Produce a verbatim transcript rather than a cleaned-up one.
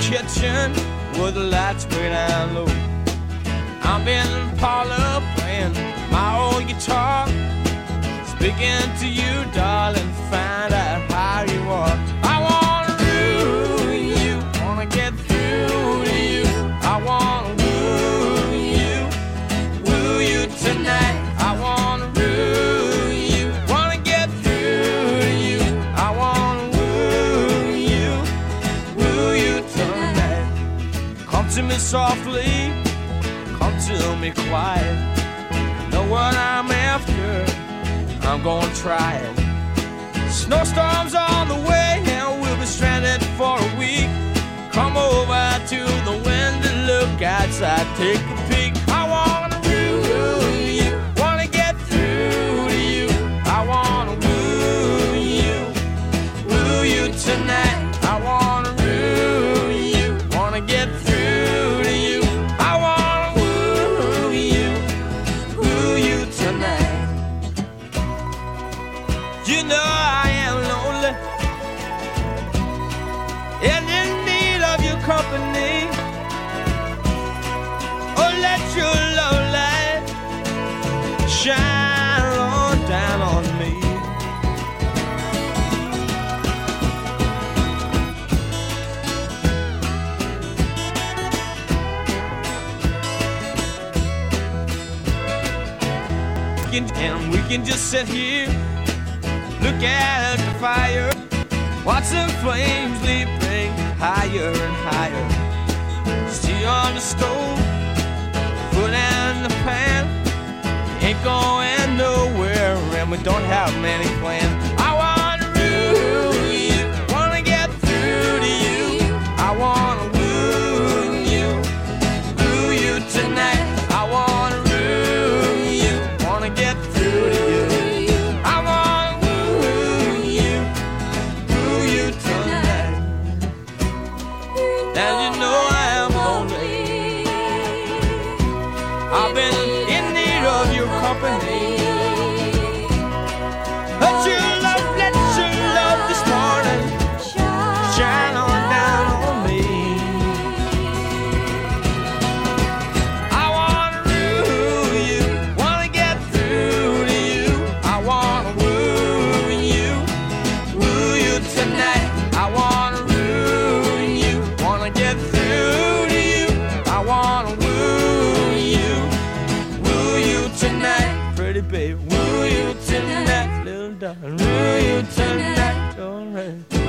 kitchen with the lights way down low. I'm in the parlor playing my old guitar, speaking to you, darling, find out how you are. I wanna woo you, wanna get through to you. I wanna woo you, woo you tonight. I wanna woo you, wanna get through to you. I wanna woo you, woo you tonight. Come to me softly, come to me quiet. Know what I'm after, I'm gonna try it. Snowstorms on the way, and we'll be stranded for a week. Come over to the window, look outside, take a peek. I wanna woo you, wanna get through to you. I wanna woo you, woo you tonight. I wanna woo you, wanna get through to you. I wanna woo you, woo you tonight. You know I am lonely and in need of your company. Oh, let your love light shine on down on me. And we can just sit here, look at the fire, watch the flames leaping higher and higher. Stay on the stove, foot in the pan. Ain't going nowhere, and we don't have many plans. I wanna woo you, wanna get through to you. I wanna woo you, woo you tonight. I wanna woo you, wanna get through to you. I wanna woo you, woo you tonight. And you know I am lonely, I've been in need of your company. Let your love, let your love this morning shine on down on me. I wanna woo you, wanna get through to you. I wanna woo you, woo you tonight. I wanna woo you, wanna get through to you. I wanna woo you, woo you tonight. Pretty baby, woo you tonight. Little darling, woo you tonight. All right.